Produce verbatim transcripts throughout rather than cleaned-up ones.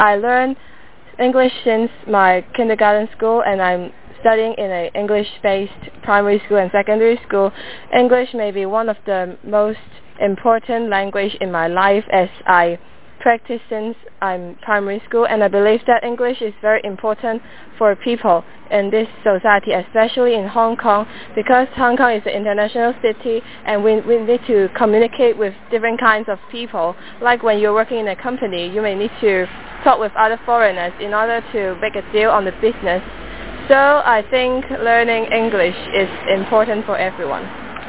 I learned English since my kindergarten school, and I'm studying in an English-based primary school and secondary school. English may be one of the most important language in my life as I practice since I'm primary school, and I believe that English is very important for people in this society, especially in Hong Kong, because Hong Kong is an international city and we, we need to communicate with different kinds of people. Like when you're working in a company, you may need to talk with other foreigners in order to make a deal on the business. So I think learning English is important for everyone.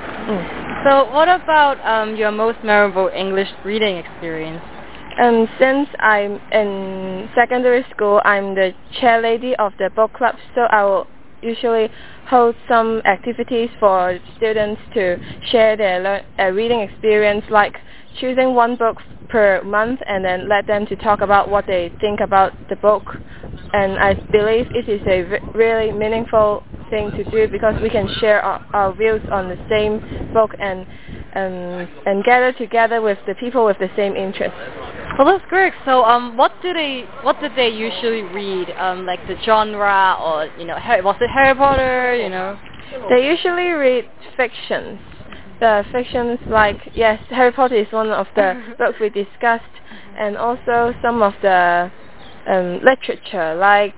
Mm. So what about um, your most memorable English reading experience? Um, since I'm in secondary school, I'm the chairlady of the book club, so I will usually hold some activities for students to share their lear- uh, reading experience, like choosing one book per month and then let them to talk about what they think about the book. And I believe it is a v- really meaningful thing to do because we can share our, our views on the same book and um, and gather together with the people with the same interests. Well, that's great. So, um, what do they, what did they usually read? Um, like the genre, or you know, Harry, was it Harry Potter? You know, they usually read fictions. The fictions like yes, Harry Potter is one of the books we discussed, and also some of the um, literature like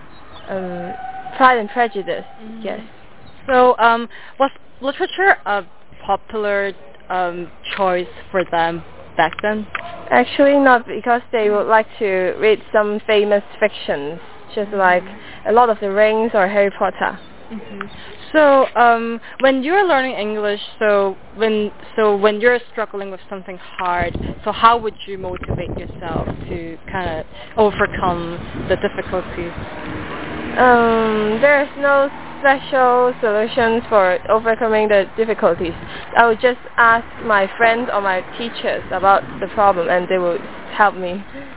um, Pride and Prejudice. Mm-hmm. Yes. So, um, was literature a popular um, choice for them back then? Actually not, because they would like to read some famous fictions, just mm-hmm. like a Lord of the Rings or Harry Potter. Mm-hmm. So um, when you're learning English, so when so when you're struggling with something hard, so how would you motivate yourself to kind of overcome the difficulties? Um, there's no special solutions for overcoming the difficulties. I would just ask my friends or my teachers about the problem and they will help me.